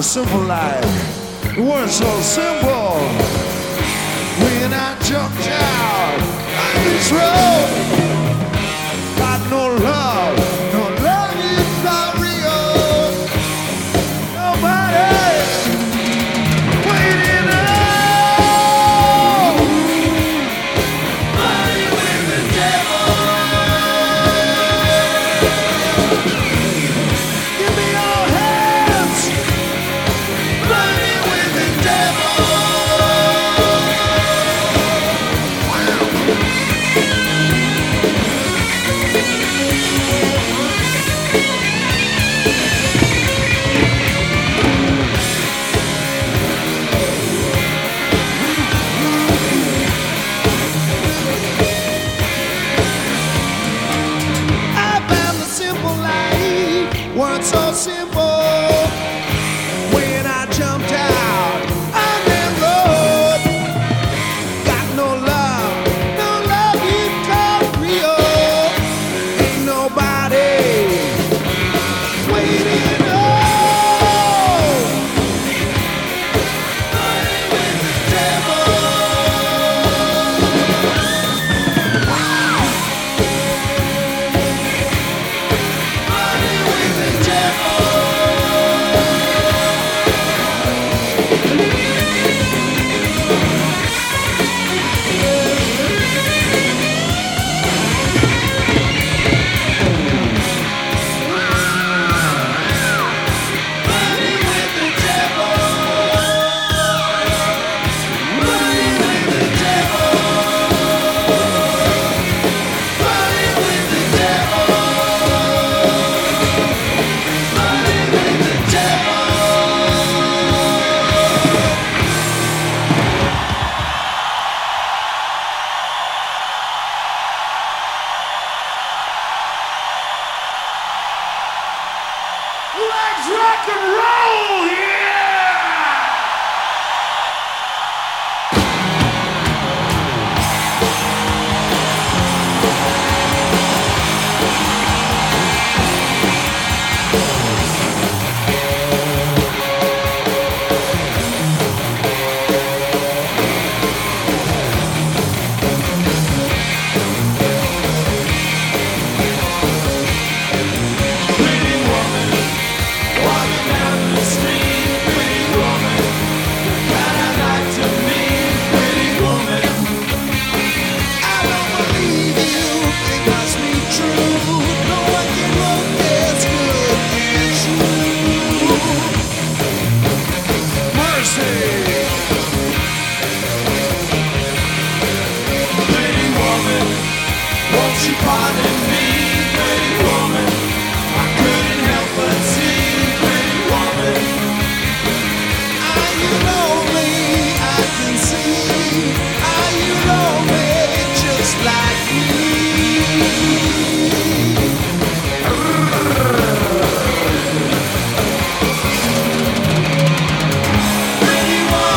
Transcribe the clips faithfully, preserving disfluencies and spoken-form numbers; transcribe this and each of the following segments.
simple life. It was so simple when I jumped out on this road. Got no love, no love is not real. Nobody waiting up. Money with the devil. Give me your hands. Money with the devil. Weren't so simple when I jumped out on that road. Got no love, no love you call real. Ain't nobody waiting on. Money with the devil. Let's rock and roll, yeah! Won't you pardon me, pretty woman? I couldn't help but see, pretty woman. Are you lonely? I can see. Are you lonely just like me? Pretty woman.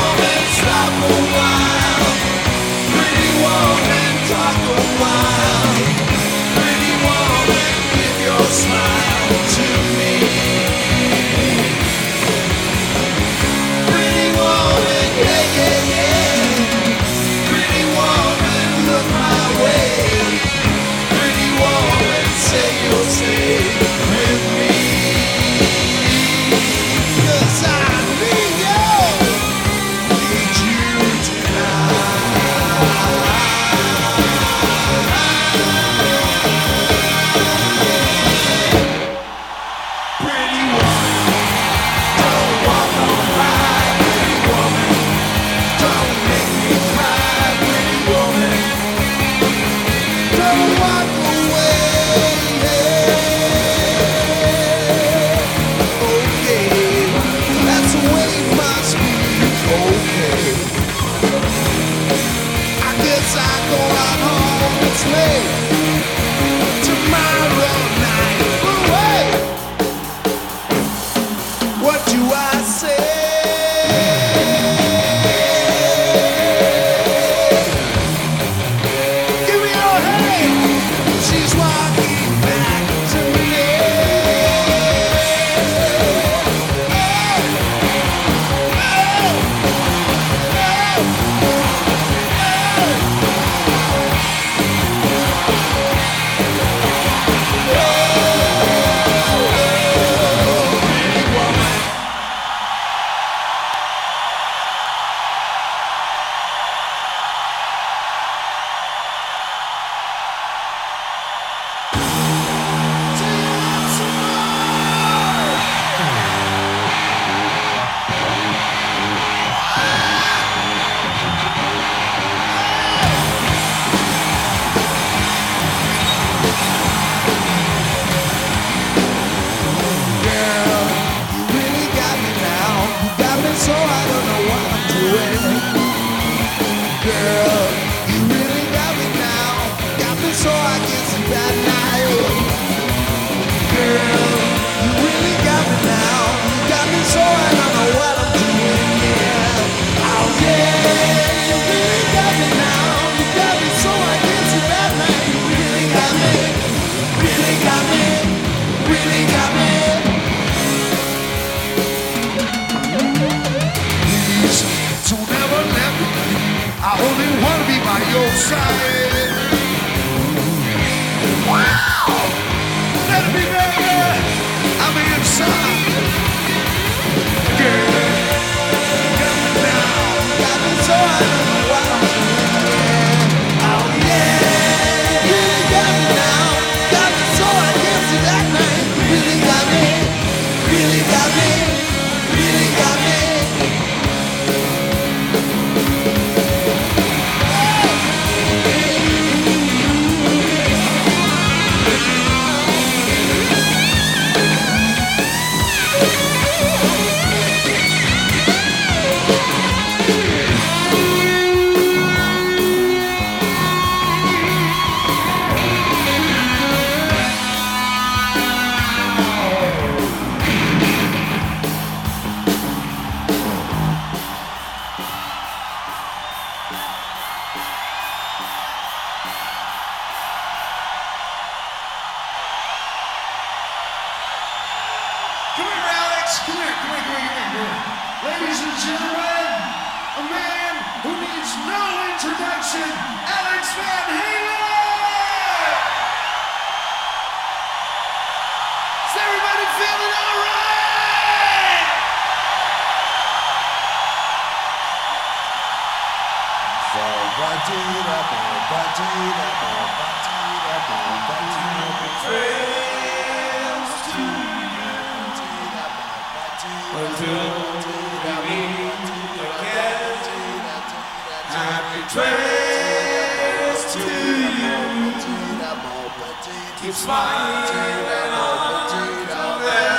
inside. Wow! Let it be better. I'm inside. Girl, got me now. Got me so I don't know why. Oh yeah, you got me now. Got me so I can't see that night. Really got me. Really got me. Really got me. Come here, Alex. Come here, come here, come here, come here. Ladies and gentlemen, a man who needs no introduction, Alex Van Halen! Is everybody feeling all right? Trails to until we meet again. Happy trails to you. Keep smiling on them.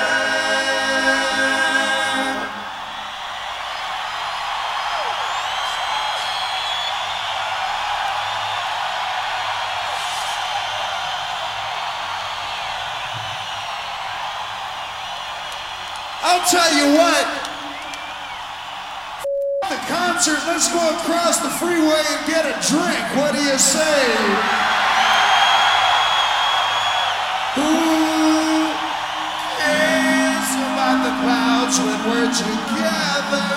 I'll tell you what. F- the concert, let's go across the freeway and get a drink. What do you say? Who cares about the clouds when we're together?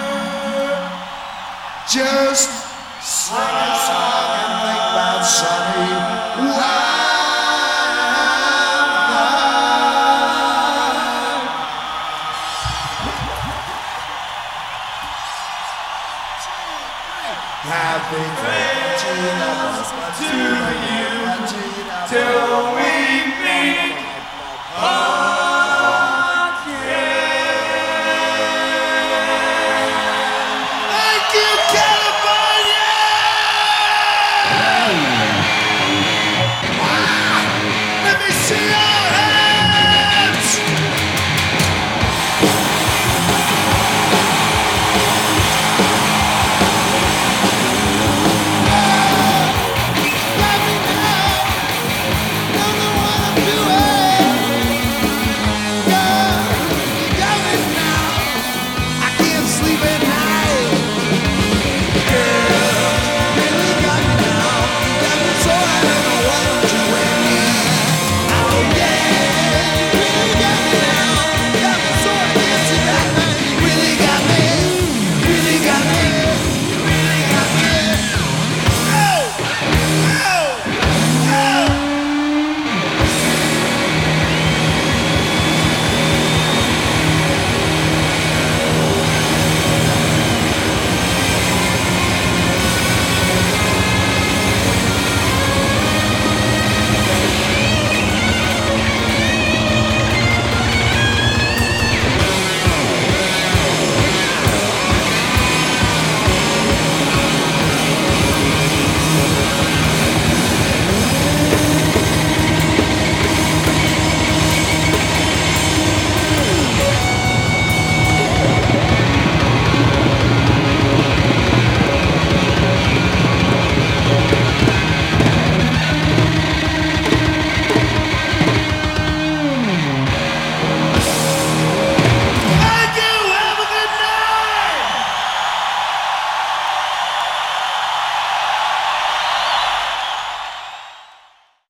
Just sing a song and think about sunny weather. Happy Christmas to you till we meet